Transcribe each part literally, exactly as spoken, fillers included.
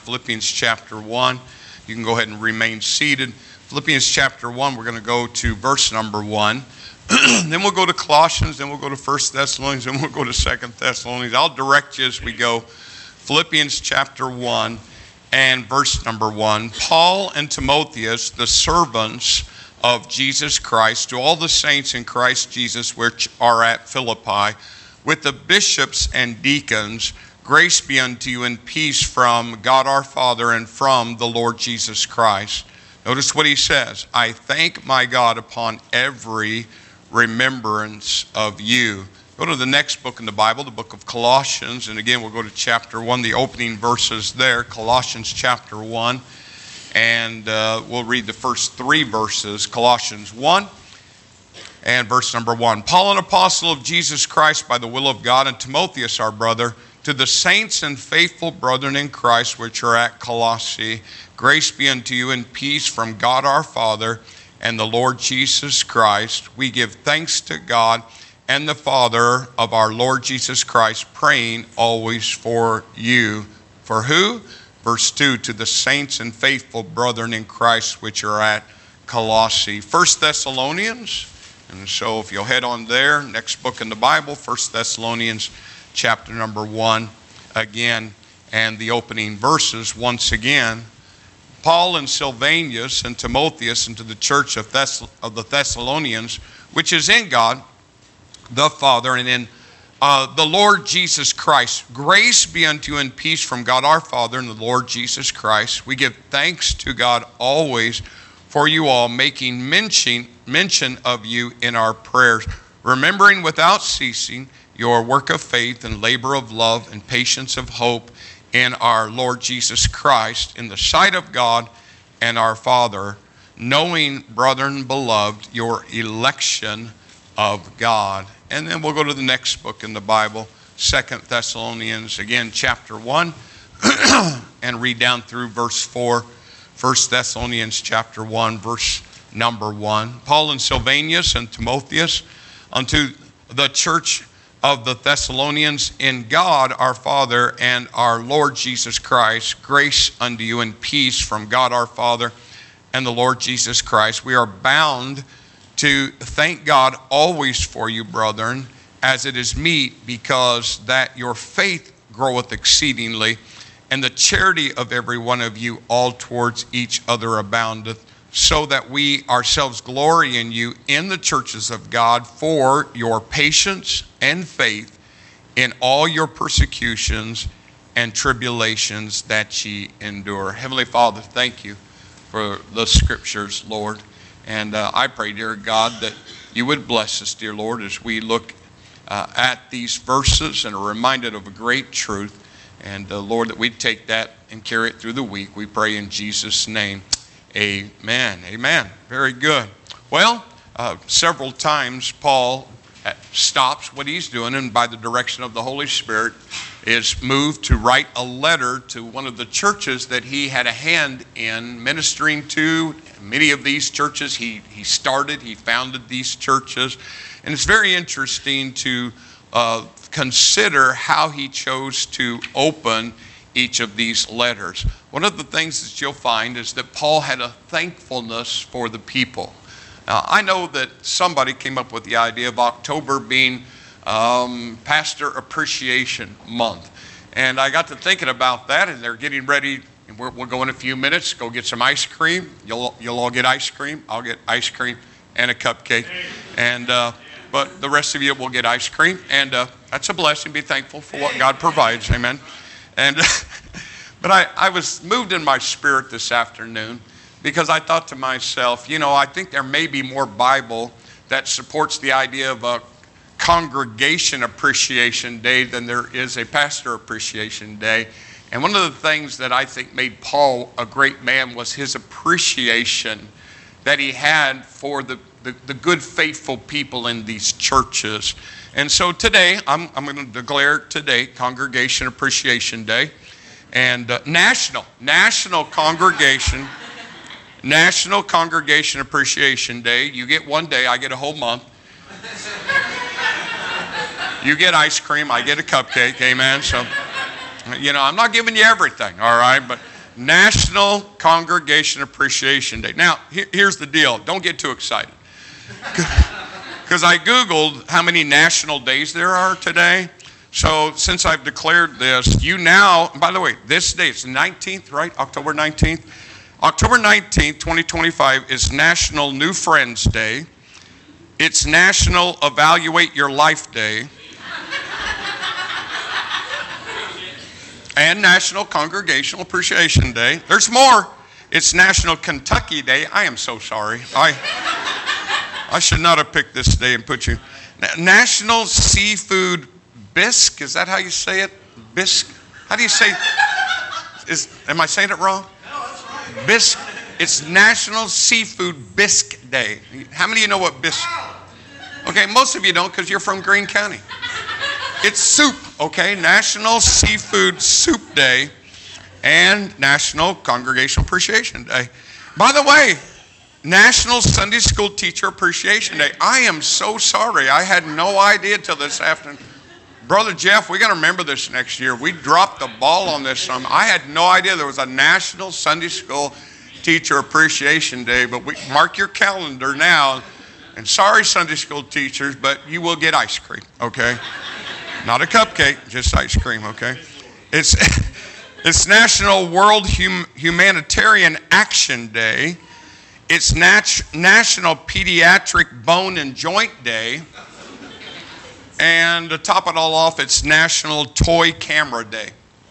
Philippians chapter one. You can go ahead and remain seated. Philippians chapter one, we're going to go to verse number one. Then we'll go to Colossians, then we'll go to First Thessalonians, then we'll go to Second Thessalonians. I'll direct you as we go. Philippians chapter one and verse number one. Paul and Timotheus, the servants of Jesus Christ, to all the saints in Christ Jesus which are at Philippi, with the bishops and deacons, grace be unto you and peace from God our Father and from the Lord Jesus Christ. Notice what he says. I thank my God upon every remembrance of you. Go to the next book in the Bible, the book of Colossians. And again, we'll go to chapter one, the opening verses there. Colossians chapter one. And uh, we'll read the first three verses. Colossians one and verse number one. Paul, an apostle of Jesus Christ by the will of God, and Timotheus our brother, to the saints and faithful brethren in Christ which are at Colossae, grace be unto you and peace from God our Father and the Lord Jesus Christ. We give thanks to God and the Father of our Lord Jesus Christ, praying always for you. For who? Verse two, to the saints and faithful brethren in Christ which are at Colossae. First Thessalonians, and so if you'll head on there, next book in the Bible, First Thessalonians chapter number one again, and the opening verses once again. Paul and Silvanus and Timotheus into the church of, Thess- of the Thessalonians, which is in God the Father and in uh, the Lord Jesus Christ. Grace be unto you and peace from God our Father and the Lord Jesus Christ. We give thanks to God always for you all, making mention, mention of you in our prayers, remembering without ceasing your work of faith and labor of love and patience of hope in our Lord Jesus Christ, in the sight of God and our Father, knowing, brethren beloved, your election of God. And then we'll go to the next book in the Bible, Second Thessalonians, again, chapter one, and read down through verse four. First Thessalonians chapter one, verse number one. Paul and Silvanus and Timotheus unto the church of the Thessalonians in God our Father and our Lord Jesus Christ, grace unto you and peace from God our Father and the Lord Jesus Christ. We are bound to thank God always for you, brethren, as it is meet, because that your faith groweth exceedingly, and the charity of every one of you all towards each other aboundeth, so that we ourselves glory in you in the churches of God for your patience and faith in all your persecutions and tribulations that ye endure. Heavenly Father, thank you for the scriptures, Lord. And uh, I pray, dear God, that you would bless us, dear Lord, as we look uh, at these verses and are reminded of a great truth. And uh, Lord, that we'd take that and carry it through the week. We pray in Jesus' name. Amen. Amen. Very good. Well, uh, several times Paul stops what he's doing, and by the direction of the Holy Spirit is moved to write a letter to one of the churches that he had a hand in ministering to. Many of these churches he, he started, he founded these churches. And it's very interesting to uh, consider how he chose to open each of these letters. One of the things that you'll find is that Paul had a thankfulness for the people. Now, I know that somebody came up with the idea of October being um, Pastor Appreciation Month. And I got to thinking about that, and they're getting ready. And we're, we'll go in a few minutes, go get some ice cream. You'll, you'll all get ice cream. I'll get ice cream and a cupcake. And uh, but the rest of you will get ice cream. And uh, that's a blessing. Be thankful for what God provides. Amen. And but I, I was moved in my spirit this afternoon because I thought to myself, you know, I think there may be more Bible that supports the idea of a congregation appreciation day than there is a pastor appreciation day. And one of the things that I think made Paul a great man was his appreciation that he had for the, the, the good, faithful people in these churches. And so today, I'm, I'm going to declare today Congregation Appreciation Day. And uh, National, National Congregation, National Congregation Appreciation Day. You get one day, I get a whole month. You get ice cream, I get a cupcake, amen. So, you know, I'm not giving you everything, all right? But National Congregation Appreciation Day. Now, here, here's the deal. Don't get too excited. Because I Googled how many national days there are today. So since I've declared this, you now, by the way, this day, it's the nineteenth, right? October nineteenth. October nineteenth, twenty twenty-five is National New Friends Day. It's National Evaluate Your Life Day. And National Congregational Appreciation Day. There's more. It's National Kentucky Day. I am so sorry. I I should not have picked this day and put you. National Seafood Bisque. Is that how you say it? Bisque. How do you say? Is am I saying it wrong? No, that's right. Bisque. It's National Seafood Bisque Day. How many of you know what bisque? Okay, most of you don't because you're from Greene County. It's soup, okay? National Seafood Soup Day and National Congregational Appreciation Day. By the way, National Sunday School Teacher Appreciation Day. I am so sorry. I had no idea till this afternoon. Brother Jeff, we got to remember this next year. We dropped the ball on this. Um, I had no idea there was a National Sunday School Teacher Appreciation Day, but we mark your calendar now. And sorry, Sunday school teachers, but you will get ice cream, okay? Not a cupcake, just ice cream, okay? It's it's National World hum, Humanitarian Action Day. It's Nat- National Pediatric Bone and Joint Day. And to top it all off, it's National Toy Camera Day.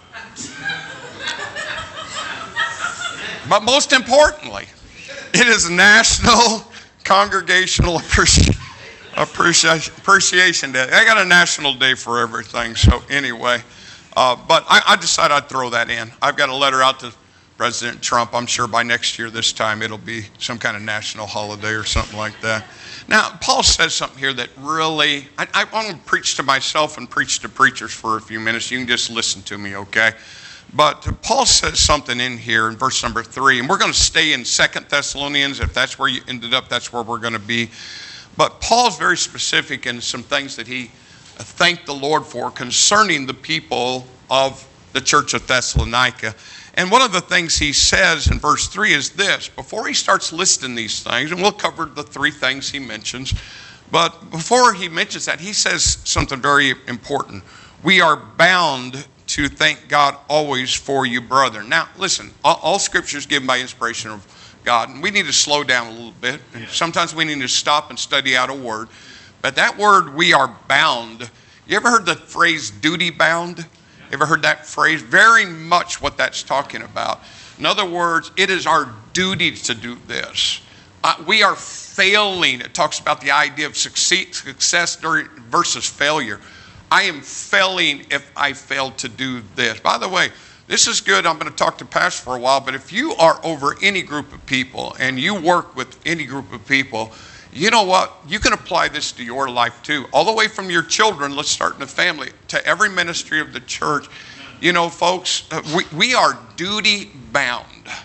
But most importantly, it is National Congregational Appreci- Appreci- Appreciation Day. I got a national day for everything, so anyway. Uh, but I, I decided I'd throw that in. I've got a letter out to President Trump. I'm sure by next year this time it'll be some kind of national holiday or something like that. Now, Paul says something here that really, I, I want to preach to myself and preach to preachers for a few minutes. You can just listen to me, okay? But Paul says something in here in verse number three, and we're going to stay in Second Thessalonians. If that's where you ended up, that's where we're going to be. But Paul's very specific in some things that he thanked the Lord for concerning the people of the church of Thessalonica. And one of the things he says in verse three is this. Before he starts listing these things, and we'll cover the three things he mentions, but before he mentions that, he says something very important. We are bound to thank God always for you, brethren. Now, listen, all, all scripture is given by inspiration of God, and we need to slow down a little bit. And sometimes we need to stop and study out a word. But that word, we are bound. You ever heard the phrase duty bound? Ever heard that phrase? Very much what that's talking about. In other words, it is our duty to do this. Uh, we are failing. It talks about the idea of succeed, success versus failure. I am failing if I fail to do this. By the way, this is good. I'm going to talk to Pastor for a while, but if you are over any group of people and you work with any group of people, you know what? You can apply this to your life too. All the way from your children, let's start in the family, to every ministry of the church. You know, folks, we, we are duty bound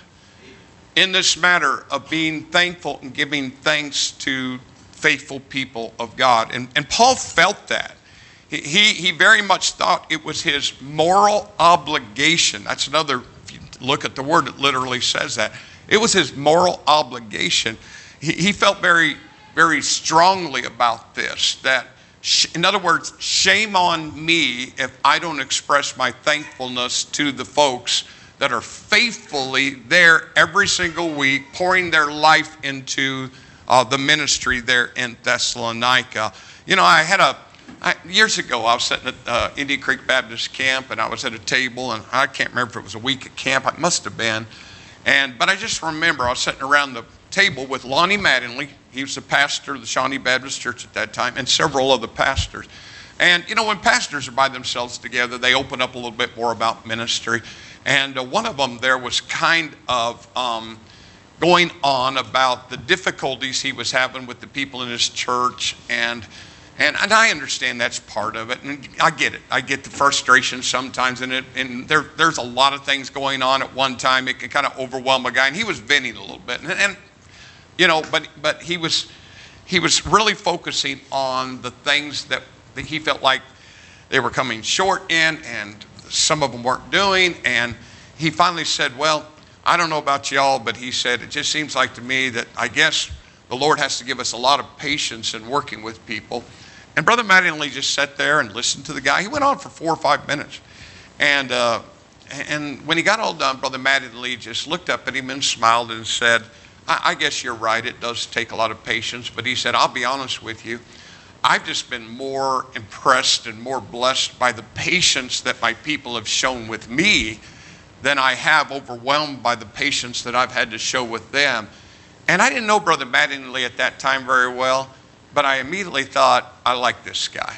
in this matter of being thankful and giving thanks to faithful people of God. And, and Paul felt that. He, he, he very much thought it was his moral obligation. That's another, if you look at the word, it literally says that. It was his moral obligation. He, he felt very, very strongly about this, that, sh- in other words, shame on me if I don't express my thankfulness to the folks that are faithfully there every single week, pouring their life into uh, the ministry there in Thessalonica. You know, I had a, I, years ago, I was sitting at uh, Indian Creek Baptist Camp, and I was at a table, and I can't remember if it was a week at camp. It must have been. And but I just remember I was sitting around the table with Lonnie Mattingly. He was the pastor of the Shawnee Baptist Church at that time, and several other pastors. And, you know, when pastors are by themselves together, they open up a little bit more about ministry. And uh, one of them there was kind of um, going on about the difficulties he was having with the people in his church. And and, and I understand that's part of it. And I get it. I get the frustration sometimes. And, it, and there, there's a lot of things going on at one time. It can kind of overwhelm a guy. And he was venting a little bit. And, and you know, but but he was he was really focusing on the things that, that he felt like they were coming short in, and some of them weren't doing. And he finally said, well, I don't know about y'all, but he said, it just seems like to me that I guess the Lord has to give us a lot of patience in working with people. And Brother Mattingly just sat there and listened to the guy. He went on for four or five minutes. And uh, and when he got all done, Brother Mattingly just looked up at him and smiled and said, I, I guess you're right. It does take a lot of patience. But he said, I'll be honest with you. I've just been more impressed and more blessed by the patience that my people have shown with me than I have overwhelmed by the patience that I've had to show with them. And I didn't know Brother Mattingly at that time very well, but I immediately thought, I like this guy.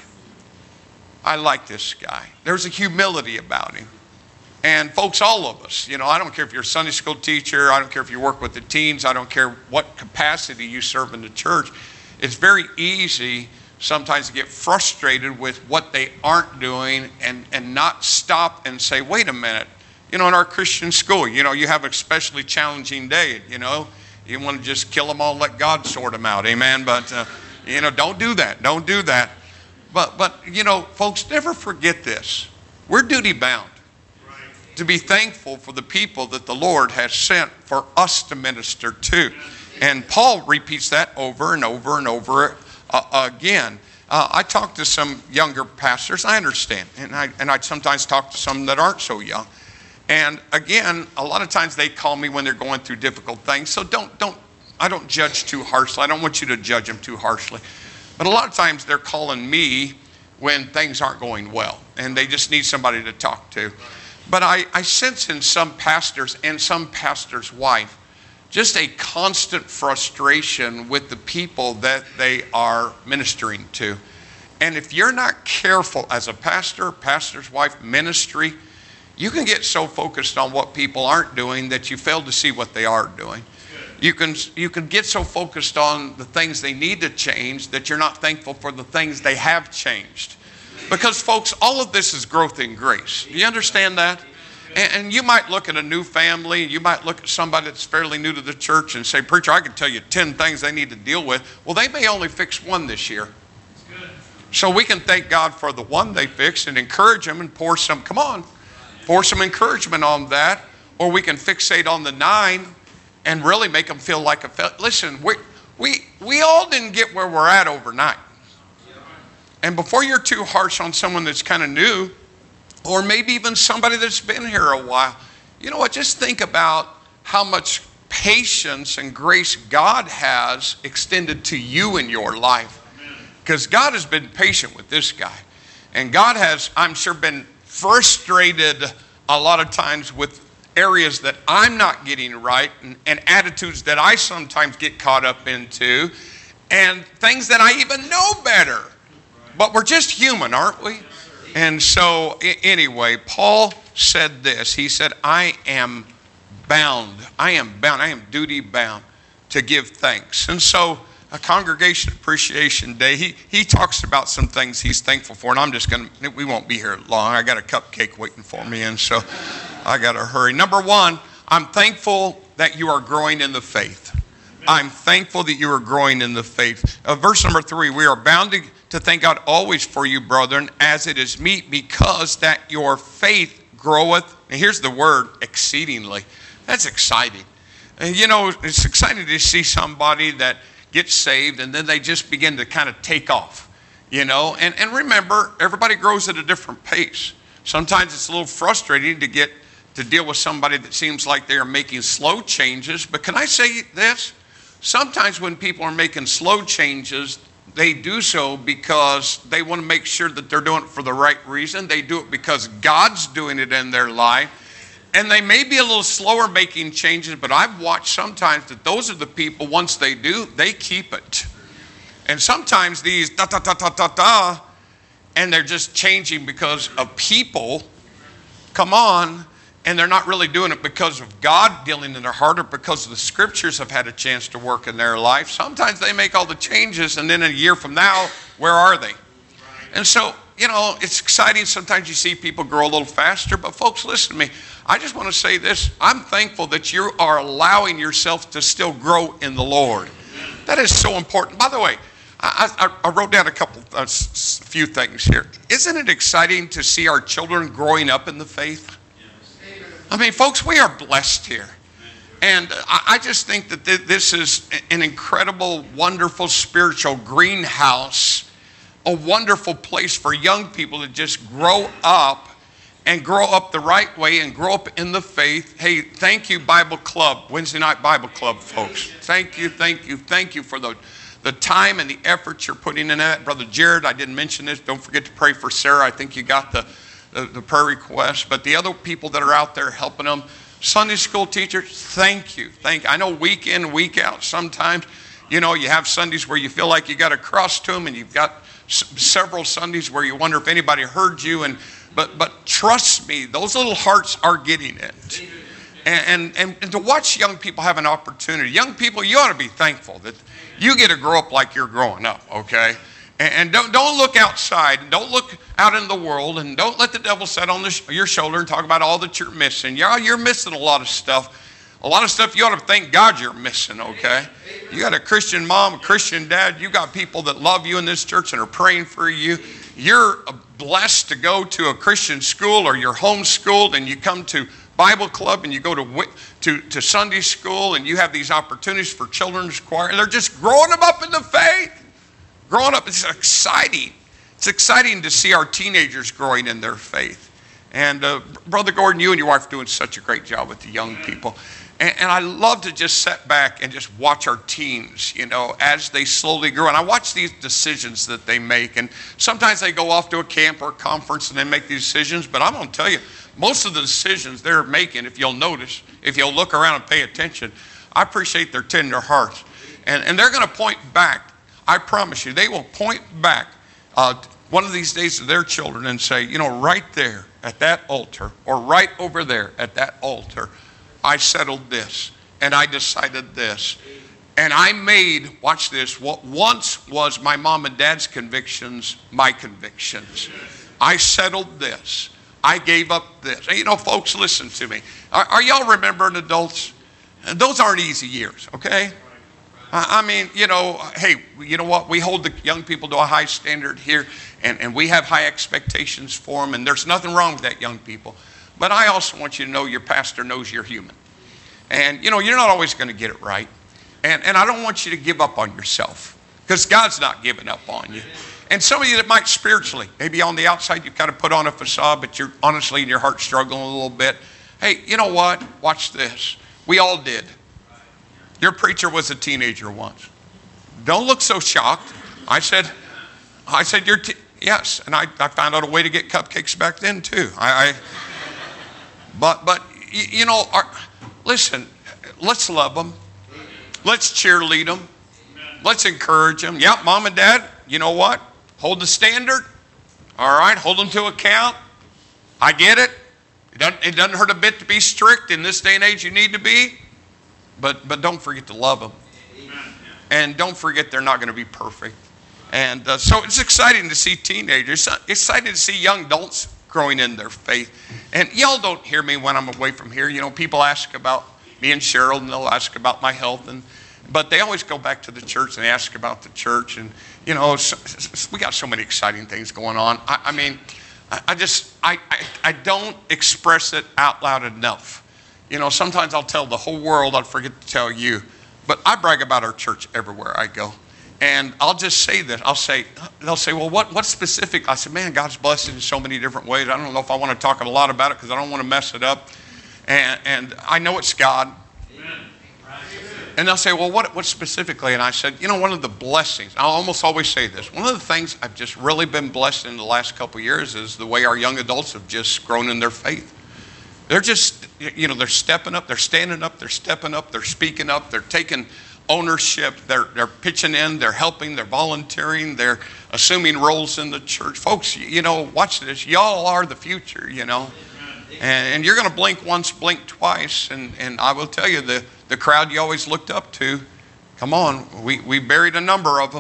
I like this guy. There's a humility about him. And folks, all of us, you know, I don't care if you're a Sunday school teacher, I don't care if you work with the teens, I don't care what capacity you serve in the church. It's very easy sometimes to get frustrated with what they aren't doing and, and not stop and say, wait a minute. You know, in our Christian school, you know, you have an especially challenging day, you know. You want to just kill them all and let God sort them out, amen? But, uh, you know, don't do that. Don't do that. But, but you know, folks, never forget this. We're duty bound to be thankful for the people that the Lord has sent for us to minister to. And Paul repeats that over and over and over uh, again. Uh, I talk to some younger pastors. I understand. And I, and I sometimes talk to some that aren't so young. And again, a lot of times they call me when they're going through difficult things. So don't, don't, I don't judge too harshly. I don't want you to judge them too harshly. But a lot of times they're calling me when things aren't going well. And they just need somebody to talk to. But I, I sense in some pastors and some pastors' wife, just a constant frustration with the people that they are ministering to. And if you're not careful as a pastor, pastor's wife, ministry, you can get so focused on what people aren't doing that you fail to see what they are doing. You can, you can get so focused on the things they need to change that you're not thankful for the things they have changed. Because, folks, all of this is growth in grace. Do you understand that? And, and you might look at a new family, you might look at somebody that's fairly new to the church and say, preacher, I can tell you ten things they need to deal with. Well, they may only fix one this year. So we can thank God for the one they fixed and encourage them and pour some, come on, pour some encouragement on that. Or we can fixate on the nine and really make them feel like a failure. Listen, we, we, we all didn't get where we're at overnight. And before you're too harsh on someone that's kind of new, or maybe even somebody that's been here a while, you know what, just think about how much patience and grace God has extended to you in your life. Because God has been patient with this guy. And God has, I'm sure, been frustrated a lot of times with areas that I'm not getting right and, and attitudes that I sometimes get caught up into and things that I even know better. But we're just human, aren't we? And so, anyway, Paul said this. He said, I am bound. I am bound. I am duty bound to give thanks. And so, a Congregation Appreciation Day, he, he talks about some things he's thankful for. And I'm just going to, we won't be here long. I got a cupcake waiting for me, and so I got to hurry. Number one, I'm thankful that you are growing in the faith. I'm thankful that you are growing in the faith. Uh, verse number three, we are bound to, to thank God always for you, brethren, as it is meet, because that your faith groweth. And here's the word, exceedingly. That's exciting. And you know, it's exciting to see somebody that gets saved and then they just begin to kind of take off, you know. And, and remember, everybody grows at a different pace. Sometimes it's a little frustrating to get to deal with somebody that seems like they are making slow changes. But can I say this? Sometimes when people are making slow changes, they do so because they want to make sure that they're doing it for the right reason. They do it because God's doing it in their life. And they may be a little slower making changes, but I've watched sometimes that those are the people, once they do, they keep it. And sometimes these da da da da da da, and they're just changing because of people, come on, and they're not really doing it because of God dealing in their heart or because the scriptures have had a chance to work in their life. Sometimes they make all the changes, and then a year from now, where are they? And so, you know, it's exciting. Sometimes you see people grow a little faster, but folks, listen to me. I just want to say this. I'm thankful that you are allowing yourself to still grow in the Lord. That is so important. By the way, I, I, I wrote down a couple, a few things here. Isn't it exciting to see our children growing up in the faith? I mean, folks, we are blessed here. And I just think that this is an incredible, wonderful spiritual greenhouse, a wonderful place for young people to just grow up and grow up the right way and grow up in the faith. Hey, thank you, Bible Club, Wednesday Night Bible Club, folks. Thank you, thank you, thank you for the, the time and the effort you're putting in that. Brother Jared, I didn't mention this. Don't forget to pray for Sarah. I think you got the, the, the prayer request. But the other people that are out there helping them, Sunday school teachers, thank you. Thank. I know week in, week out, sometimes, you know, you have Sundays where you feel like you got to cross to them, and you've got s- several Sundays where you wonder if anybody heard you. And but but trust me, those little hearts are getting it. And, and, and to watch young people have an opportunity. Young people, you ought to be thankful that you get to grow up like you're growing up, okay? And, and don't, don't look outside. Don't look out in the world. And don't let the devil sit on the sh- your shoulder and talk about all that you're missing. Yeah, you're missing a lot of stuff. A lot of stuff you ought to thank God you're missing, okay? You got a Christian mom, a Christian dad. You got people that love you in this church and are praying for you. You're blessed to go to a Christian school, or you're homeschooled and you come to Bible Club and you go to, to, to Sunday school, and you have these opportunities for children's choir. And they're just growing them up in the faith. Growing up, it's exciting. It's exciting to see our teenagers growing in their faith. And uh, Brother Gordon, you and your wife are doing such a great job with the young people. And, and I love to just sit back and just watch our teens, you know, as they slowly grow. And I watch these decisions that they make. And sometimes they go off to a camp or a conference and they make these decisions. But I'm going to tell you, most of the decisions they're making, if you'll notice, if you'll look around and pay attention, I appreciate their tender hearts. And, and they're going to point back. I promise you, they will point back uh, one of these days to their children and say, you know, right there at that altar, or right over there at that altar, I settled this, and I decided this. And I made, watch this, what once was my mom and dad's convictions, my convictions. I settled this. I gave up this. And you know, folks, listen to me. Are, are y'all remembering adults? And those aren't easy years, okay? I mean, you know, hey, you know what? We hold the young people to a high standard here, and, and we have high expectations for them, and there's nothing wrong with that, young people. But I also want you to know your pastor knows you're human. And, you know, you're not always going to get it right. And, and I don't want you to give up on yourself, because God's not giving up on you. And some of you that might spiritually, maybe on the outside you've kind of put on a facade, but you're honestly in your heart struggling a little bit. Hey, you know what? Watch this. We all did. Your preacher was a teenager once. Don't look so shocked. I said, I said, you're, te- yes. And I, I found out a way to get cupcakes back then too. I, I but, but you, you know, our, listen, let's love them. Let's cheerlead them. Let's encourage them. Yep, mom and dad, you know what? Hold the standard. All right, hold them to account. I get it. It doesn't, it doesn't hurt a bit to be strict in this day and age. You need to be. But but don't forget to love them. And don't forget they're not going to be perfect. And uh, so it's exciting to see teenagers. It's exciting to see young adults growing in their faith. And y'all don't hear me when I'm away from here. You know, people ask about me and Cheryl, and they'll ask about my health. And but they always go back to the church and they ask about the church. And, you know, so, so we got so many exciting things going on. I, I mean, I, I just, I, I, I don't express it out loud enough. You know, sometimes I'll tell the whole world, I'll forget to tell you. But I brag about our church everywhere I go. And I'll just say this. I'll say, they'll say, well, what, what specific? I said, man, God's blessed in so many different ways. I don't know if I want to talk a lot about it because I don't want to mess it up. And, and I know it's God. Amen. And they'll say, well, what, what specifically? And I said, you know, one of the blessings, I'll almost always say this. One of the things I've just really been blessed in the last couple of years is the way our young adults have just grown in their faith. They're just, you know, they're stepping up, they're standing up, they're stepping up, they're speaking up, they're taking ownership, they're they're pitching in, they're helping, they're volunteering, they're assuming roles in the church. Folks, you know, watch this. Y'all are the future, you know. And, and you're going to blink once, blink twice, and, and I will tell you, the, the crowd you always looked up to, come on, we, we buried a number of them,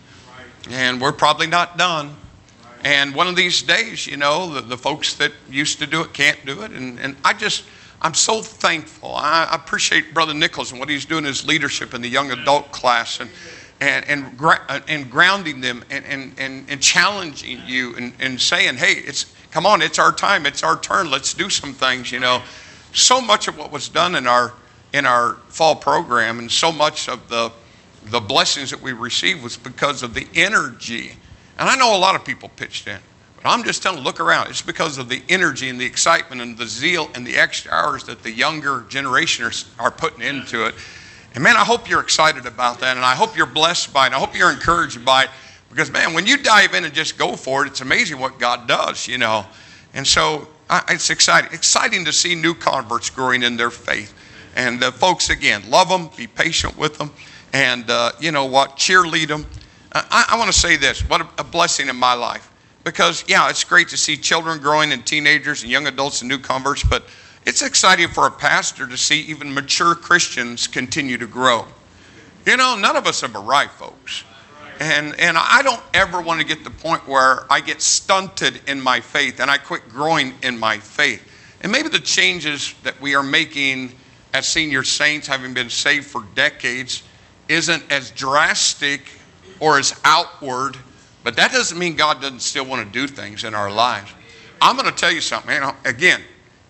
and we're probably not done. And one of these days, you know, the, the folks that used to do it can't do it. And, and I just, I'm so thankful. I, I appreciate Brother Nichols and what he's doing in his leadership in the young adult class, and and and, gra- and grounding them and, and, and, and challenging you and, and saying, hey, it's come on, it's our time, it's our turn, let's do some things, you know. So much of what was done in our in our fall program and so much of the the blessings that we received was because of the energy. And I know a lot of people pitched in, but I'm just telling you, look around. It's because of the energy and the excitement and the zeal and the extra hours that the younger generation are, are putting into it. And man, I hope you're excited about that, and I hope you're blessed by it, and I hope you're encouraged by it, because man, when you dive in and just go for it, it's amazing what God does, you know. And so I, it's exciting. Exciting to see new converts growing in their faith. And uh, folks, again, love them, be patient with them, and uh, you know what, cheerlead them. I, I want to say this, what a, a blessing in my life. Because, yeah, it's great to see children growing and teenagers and young adults and new converts, but it's exciting for a pastor to see even mature Christians continue to grow. You know, none of us have arrived, folks. And and I don't ever want to get to the point where I get stunted in my faith and I quit growing in my faith. And maybe the changes that we are making as senior saints, having been saved for decades, isn't as drastic or as outward, but that doesn't mean God doesn't still want to do things in our lives. I'm going to tell you something, you know, again,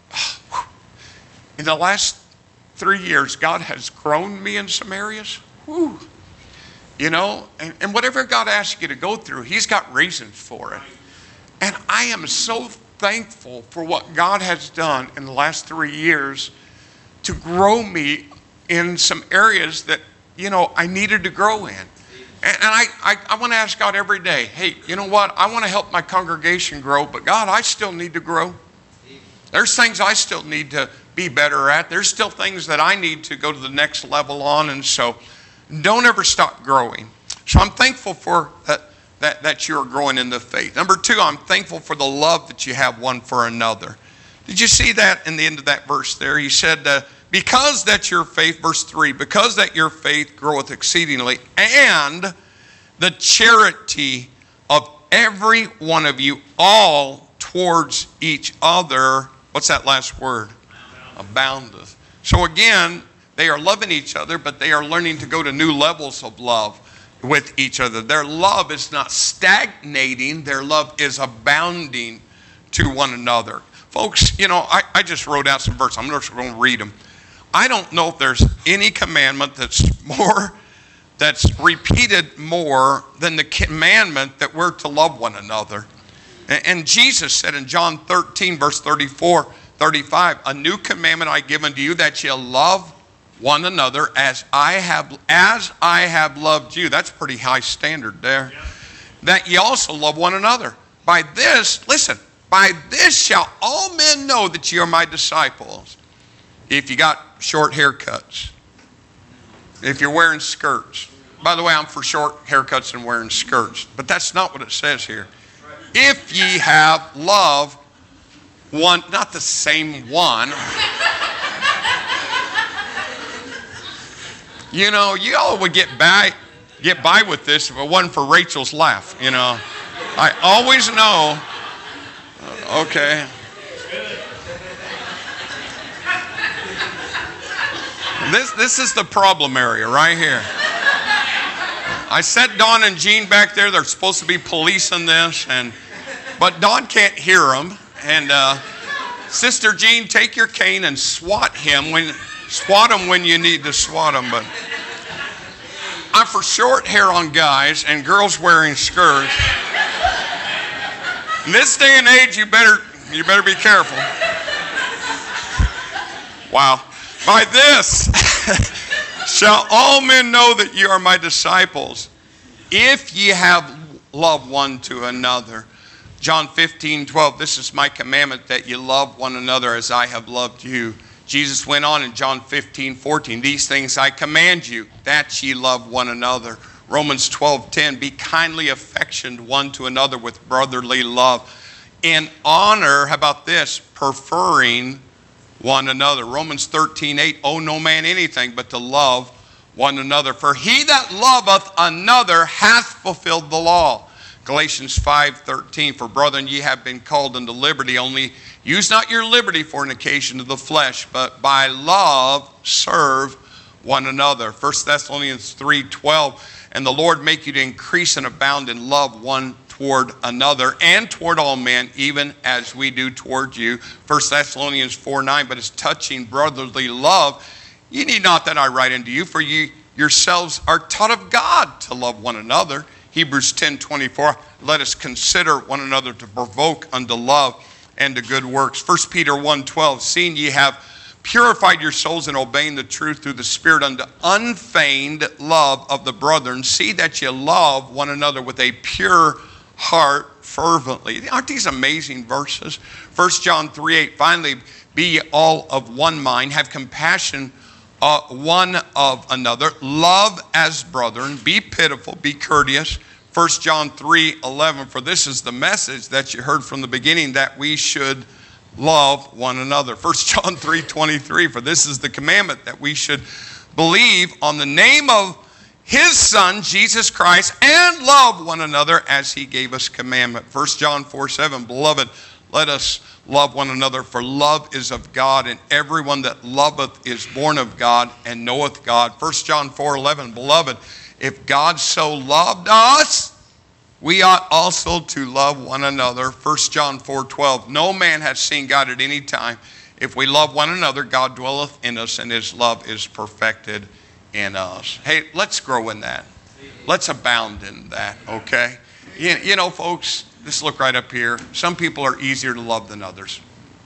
in the last three years, God has grown me in some areas. Whew. You know, and, and whatever God asks you to go through, He's got reasons for it. And I am so thankful for what God has done in the last three years to grow me in some areas that, you know, I needed to grow in. And, and I, I, I want to ask God every day, hey, you know what? I want to help my congregation grow, but God, I still need to grow. There's things I still need to be better at. There's still things that I need to go to the next level on. And so don't ever stop growing. So I'm thankful for that, that, that you're growing in the faith. Number two, I'm thankful for the love that you have one for another. Did you see that in the end of that verse there? He said, uh, because that your faith, verse three, because that your faith groweth exceedingly, and the charity of every one of you all towards each other, what's that last word? Aboundeth. So again, they are loving each other, but they are learning to go to new levels of love with each other. Their love is not stagnating. Their love is abounding to one another. Folks, you know, I, I just wrote out some verses. I'm just going to read them. I don't know if there's any commandment that's more, that's repeated more than the commandment that we're to love one another. And, and Jesus said in John thirteen, verse thirty-four, thirty-five, a new commandment I give unto you, that ye love one another as I have as I have loved you. That's a pretty high standard there. Yeah. That ye also love one another. By this, listen, by this shall all men know that ye are my disciples. If you got short haircuts, if you're wearing skirts. By the way, I'm for short haircuts and wearing skirts, but that's not what it says here. If ye have love one, not the same one. You know, you all would get by, get by with this if it wasn't for Rachel's laugh, you know. I always know, uh, okay. This, this is the problem area right here. I set Don and Jean back there. They're supposed to be policing this, and but Don can't hear them. And uh, Sister Jean, take your cane and swat him when swat him when you need to swat him. But I'm for short hair on guys and girls wearing skirts. In this day and age, you better you better be careful. Wow. By this shall all men know that ye are my disciples, if ye have love one to another. John fifteen, twelve, this is my commandment, that ye love one another as I have loved you. Jesus went on in John fifteen, fourteen, these things I command you, that ye love one another. Romans twelve, ten, be kindly affectioned one to another with brotherly love. In honor, how about this, preferring one another. Romans thirteen, eight, owe no man anything but to love one another. For he that loveth another hath fulfilled the law. Galatians five, thirteen, for brethren, ye have been called unto liberty, only use not your liberty for an occasion of the flesh, but by love serve one another. First Thessalonians three, twelve, and the Lord make you to increase and abound in love one toward another and toward all men, even as we do toward you. First Thessalonians four nine, but as touching brotherly love, ye need not that I write unto you, for ye yourselves are taught of God to love one another. Hebrews ten twenty-four, let us consider one another to provoke unto love and to good works. First Peter one twelve, seeing ye have purified your souls in obeying the truth through the Spirit unto unfeigned love of the brethren, see that you love one another with a pure heart fervently. Aren't these amazing verses? First John three eight, finally, be ye all of one mind, have compassion uh, one of another, love as brethren, be pitiful, be courteous. First John three eleven, for this is the message that you heard from the beginning, that we should love one another. First John three twenty-three, for this is the commandment, that we should believe on the name of his Son, Jesus Christ, and love one another as he gave us commandment. First John four seven, beloved, let us love one another, for love is of God, and everyone that loveth is born of God and knoweth God. First John four eleven, beloved, if God so loved us, we ought also to love one another. First John four twelve, no man hath seen God at any time. If we love one another, God dwelleth in us, and his love is perfected in us. Hey, let's grow in that. Let's abound in that, okay? You, you know, folks, just look right up here. Some people are easier to love than others.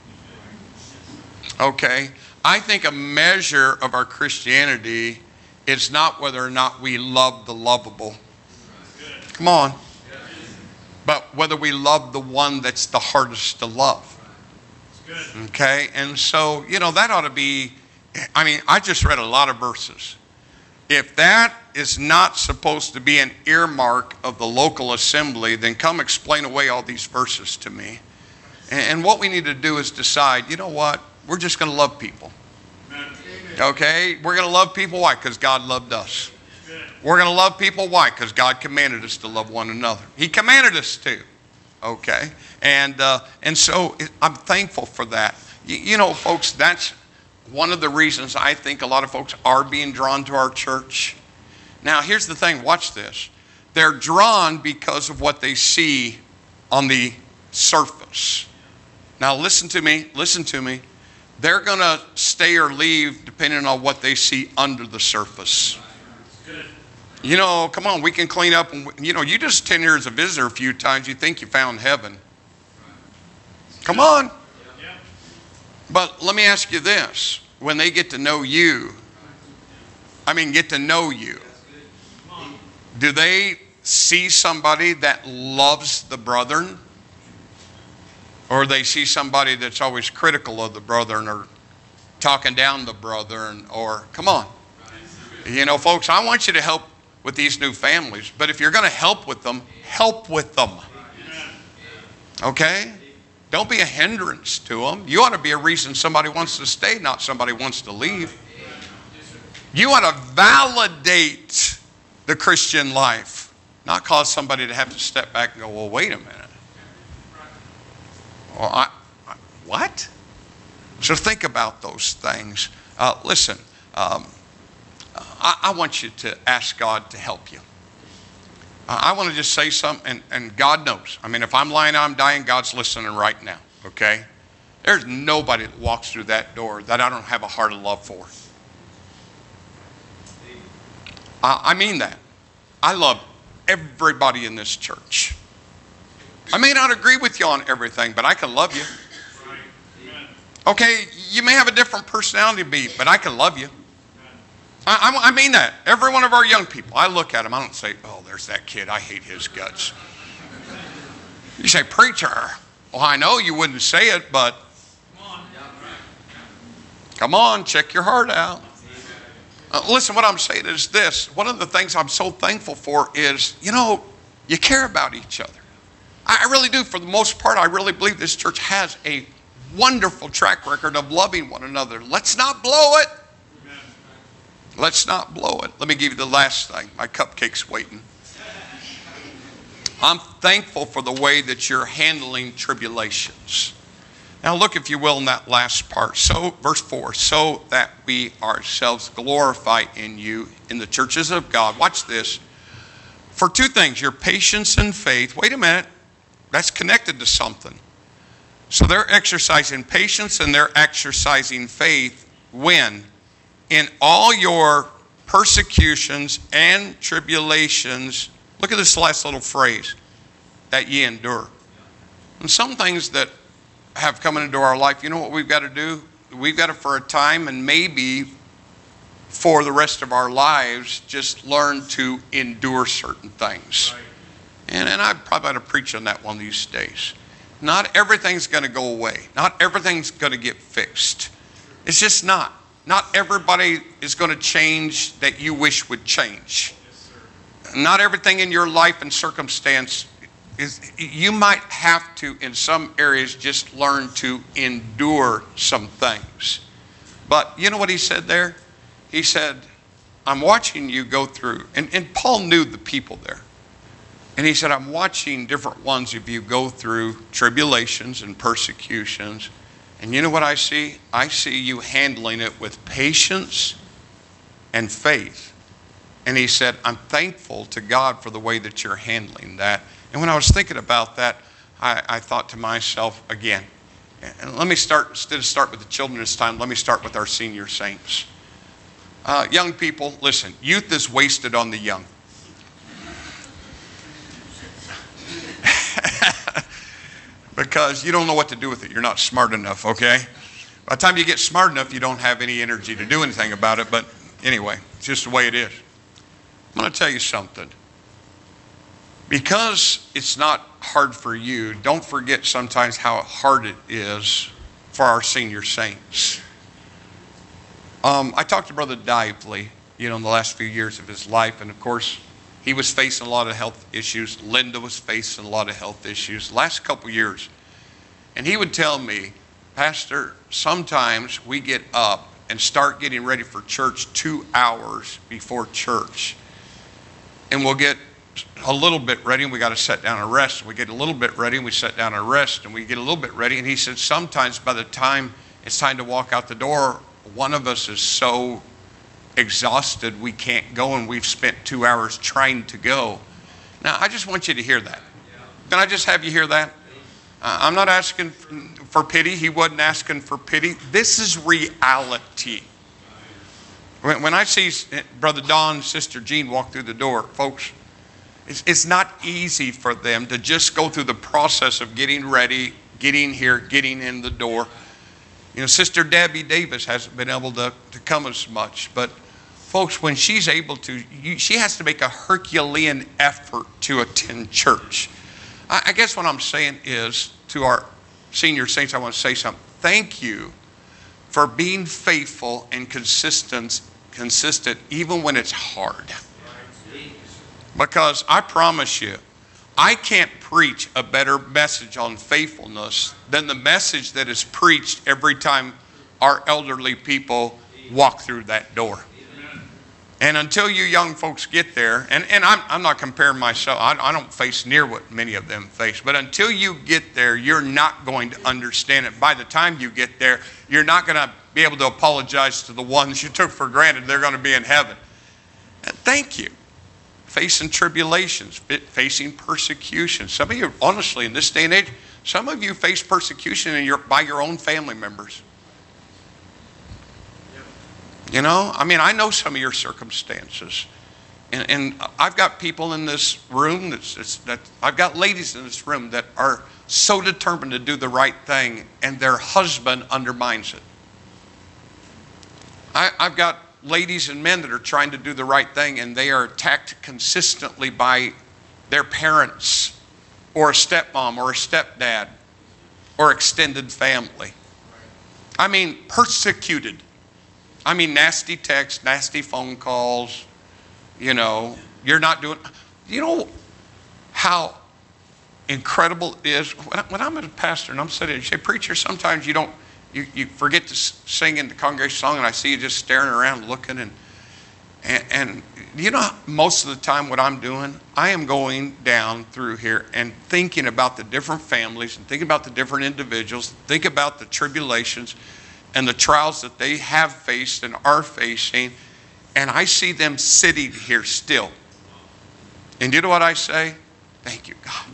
Okay? I think a measure of our Christianity is not whether or not we love the lovable. Come on. But whether we love the one that's the hardest to love. Okay? And so, you know, that ought to be, I mean, I just read a lot of verses. If that is not supposed to be an earmark of the local assembly, then come explain away all these verses to me. And what we need to do is decide, you know what? We're just going to love people. Okay? We're going to love people. Why? Because God loved us. We're going to love people. Why? Because God commanded us to love one another. He commanded us to. Okay? And uh, and so it, I'm thankful for that. You, you know, folks, that's one of the reasons I think a lot of folks are being drawn to our church. Now, here's the thing. Watch this. They're drawn because of what they see on the surface. Now, listen to me. Listen to me. They're going to stay or leave depending on what they see under the surface. You know, come on, we can clean up. And, you know, you just attend here as a visitor a few times, you think you found heaven. Come on. But let me ask you this. When they get to know you, I mean, get to know you, do they see somebody that loves the brethren? Or they see somebody that's always critical of the brethren, or talking down the brethren, or, come on. You know, folks, I want you to help with these new families. But if you're going to help with them, help with them. Okay? Don't be a hindrance to them. You ought to be a reason somebody wants to stay, not somebody wants to leave. You ought to validate the Christian life, not cause somebody to have to step back and go, well, wait a minute. Well, I, I, what? So think about those things. Uh, listen, um, I, I want you to ask God to help you. Uh, I want to just say something, and, and God knows. I mean, if I'm lying, I'm dying, God's listening right now, okay? There's nobody that walks through that door that I don't have a heart of love for. Uh, I mean that. I love everybody in this church. I may not agree with you on everything, but I can love you. Okay, you may have a different personality to me, but I can love you. I, I, I mean that. Every one of our young people, I look at them, I don't say, oh, there's that kid, I hate his guts. You say, preacher, well, I know you wouldn't say it, but come on, check your heart out. Uh, listen, what I'm saying is this. One of the things I'm so thankful for is, you know, you care about each other. I really do. For the most part, I really believe this church has a wonderful track record of loving one another. Let's not blow it. Amen. Let's not blow it. Let me give you the last thing. My cupcake's waiting. I'm thankful for the way that you're handling tribulations. Now look, if you will, in that last part. So, verse four, so that we ourselves glorify in you in the churches of God. Watch this. For two things, your patience and faith. Wait a minute. That's connected to something. So they're exercising patience and they're exercising faith when? In all your persecutions and tribulations, look at this last little phrase, that ye endure. And some things that have come into our life, you know what we've got to do? We've got to, for a time and maybe for the rest of our lives, just learn to endure certain things. Right. And, and I probably ought to preach on that one these days. Not everything's going to go away. Not everything's going to get fixed. It's just not. Not everybody is going to change that you wish would change. Yes, sir. Not everything in your life and circumstance is, you might have to, in some areas, just learn to endure some things. But you know what he said there? He said, I'm watching you go through. And, and Paul knew the people there. And he said, I'm watching different ones of you go through tribulations and persecutions. And you know what I see? I see you handling it with patience and faith. And he said, I'm thankful to God for the way that you're handling that. And when I was thinking about that, I, I thought to myself again, and let me start, instead of start with the children this time, let me start with our senior saints. Uh, young people, listen, youth is wasted on the young. Because you don't know what to do with it. You're not smart enough, okay? By the time you get smart enough, you don't have any energy to do anything about it. But anyway, it's just the way it is. I'm going to tell you something. Because it's not hard for you, don't forget sometimes how hard it is for our senior saints. Um, I talked to Brother Dively, you know, in the last few years of his life. And of course, he was facing a lot of health issues. Linda was facing a lot of health issues the last couple years. And he would tell me, Pastor, sometimes we get up and start getting ready for church two hours before church. And we'll get a little bit ready and we got to sit down and rest. We get a little bit ready and we sit down and rest. And we get a little bit ready. And he said, sometimes by the time it's time to walk out the door, one of us is so exhausted we can't go, and we've spent two hours trying to go. Now, I just want you to hear that. Can I just have you hear that? Uh, I'm not asking for pity. He wasn't asking for pity. This is reality. When, when I see Brother Don and Sister Jean walk through the door, folks, it's, it's not easy for them to just go through the process of getting ready, getting here, getting in the door. You know, Sister Debbie Davis hasn't been able to, to come as much. But, folks, when she's able to, you, she has to make a Herculean effort to attend church. I, I guess what I'm saying is, to our senior saints, I want to say something. Thank you for being faithful and consistent, consistent even when it's hard. Because I promise you, I can't preach a better message on faithfulness than the message that is preached every time our elderly people walk through that door. And until you young folks get there, and, and I'm, I'm not comparing myself, I, I don't face near what many of them face, but until you get there, you're not going to understand it. By the time you get there, you're not going to be able to apologize to the ones you took for granted they're going to be in heaven. And thank you. Facing tribulations, facing persecution. Some of you, honestly, in this day and age, some of you face persecution in your, by your own family members. You know, I mean, I know some of your circumstances. And, and I've got people in this room, that's, that's, that I've got ladies in this room that are so determined to do the right thing, and their husband undermines it. I, I've got ladies and men that are trying to do the right thing, and they are attacked consistently by their parents or a stepmom or a stepdad or extended family. I mean, persecuted. I mean, nasty texts, nasty phone calls, you know, you're not doing, you know how incredible it is? When, I, when I'm a pastor and I'm sitting, you say, preacher, sometimes you don't, You, you forget to sing in the congregation song, and I see you just staring around looking. And, and, and you know, most of the time what I'm doing, I am going down through here and thinking about the different families and thinking about the different individuals, think about the tribulations and the trials that they have faced and are facing. And I see them sitting here still And you know what I say? Thank you, God.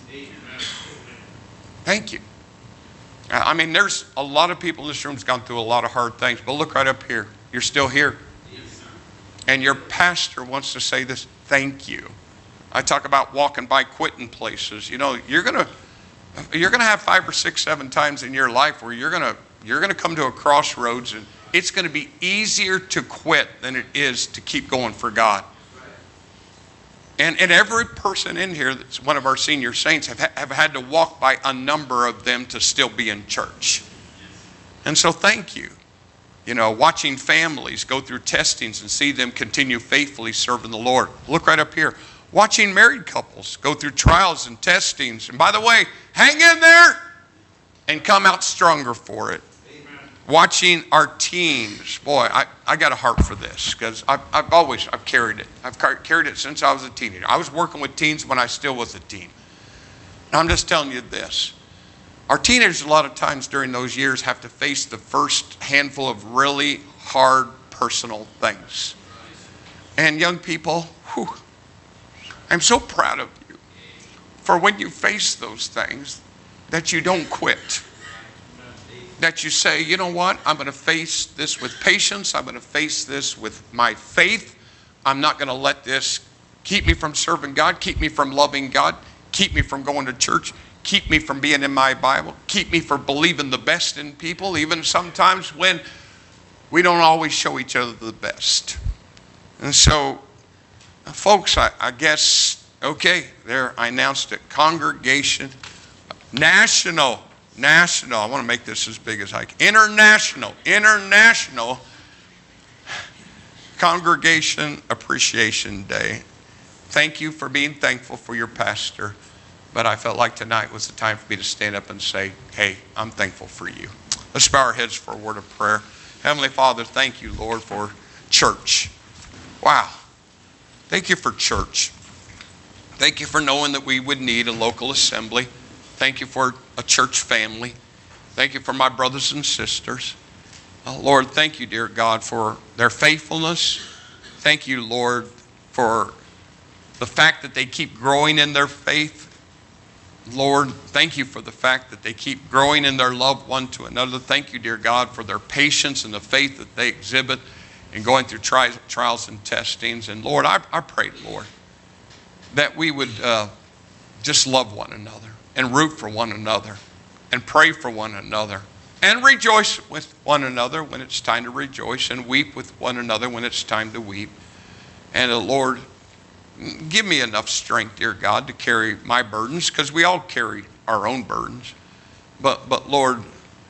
Thank you. I mean, there's a lot of people in this room who's gone through a lot of hard things, but look right up here. You're still here. And your pastor wants to say this, thank you. I talk about walking by quitting places. You know, you're gonna you're gonna have five or six, seven times in your life where you're gonna you're gonna come to a crossroads, and it's gonna be easier to quit than it is to keep going for God. And, and every person in here that's one of our senior saints have, ha- have had to walk by a number of them to still be in church. And so thank you. You know, watching families go through testings and see them continue faithfully serving the Lord. Look right up here. Watching married couples go through trials and testings. And by the way, hang in there and come out stronger for it. Watching our teens, boy, I, I got a heart for this because I've, I've always, I've carried it. I've car- carried it since I was a teenager. I was working with teens when I still was a teen. And I'm just telling you this. Our teenagers a lot of times during those years have to face the first handful of really hard personal things. And young people, whew, I'm so proud of you for when you face those things that you don't quit. That you say, you know what, I'm going to face this with patience. I'm going to face this with my faith. I'm not going to let this keep me from serving God, keep me from loving God, keep me from going to church, keep me from being in my Bible, keep me from believing the best in people, even sometimes when we don't always show each other the best. And so, folks, I, I guess, okay, there, I announced it. Congregation, national. National, I want to make this as big as I can. International, International Congregation Appreciation Day. Thank you for being thankful for your pastor. But I felt like tonight was the time for me to stand up and say, hey, I'm thankful for you. Let's bow our heads for a word of prayer. Heavenly Father, thank you, Lord, for church. Wow. Thank you for church. Thank you for knowing that we would need a local assembly. Thank you for a church family. Thank you for my brothers and sisters. Oh, Lord, thank you, dear God, for their faithfulness. Thank you, Lord, for the fact that they keep growing in their faith. Lord, thank you for the fact that they keep growing in their love one to another. Thank you, dear God, for their patience and the faith that they exhibit in going through tri- trials and testings. And Lord, I, I pray, Lord, that we would uh, just love one another and root for one another and pray for one another and rejoice with one another when it's time to rejoice and weep with one another when it's time to weep. And uh, Lord, give me enough strength, dear God, to carry my burdens, because we all carry our own burdens. But, but Lord,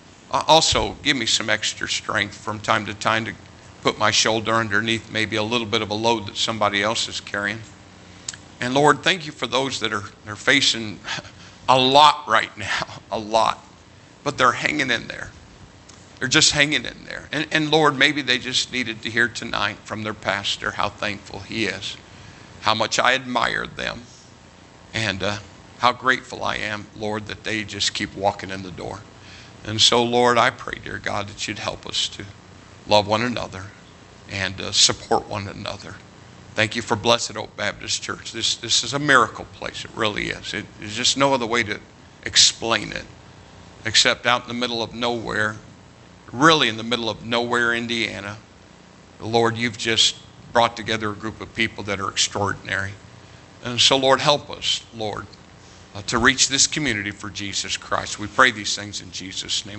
also give me some extra strength from time to time to put my shoulder underneath maybe a little bit of a load that somebody else is carrying. And Lord, thank you for those that are, are facing a lot right now, a lot. But they're hanging in there. They're just hanging in there. And, and Lord, maybe they just needed to hear tonight from their pastor how thankful he is, how much I admire them, and uh, how grateful I am, Lord, that they just keep walking in the door. And so, Lord, I pray, dear God, that you'd help us to love one another and uh, support one another. Thank you for Blessed Oak Baptist Church. This, this is a miracle place. It really is. It, there's just no other way to explain it except out in the middle of nowhere, really in the middle of nowhere, Indiana. Lord, you've just brought together a group of people that are extraordinary. And so, Lord, help us, Lord, uh, to reach this community for Jesus Christ. We pray these things in Jesus' name.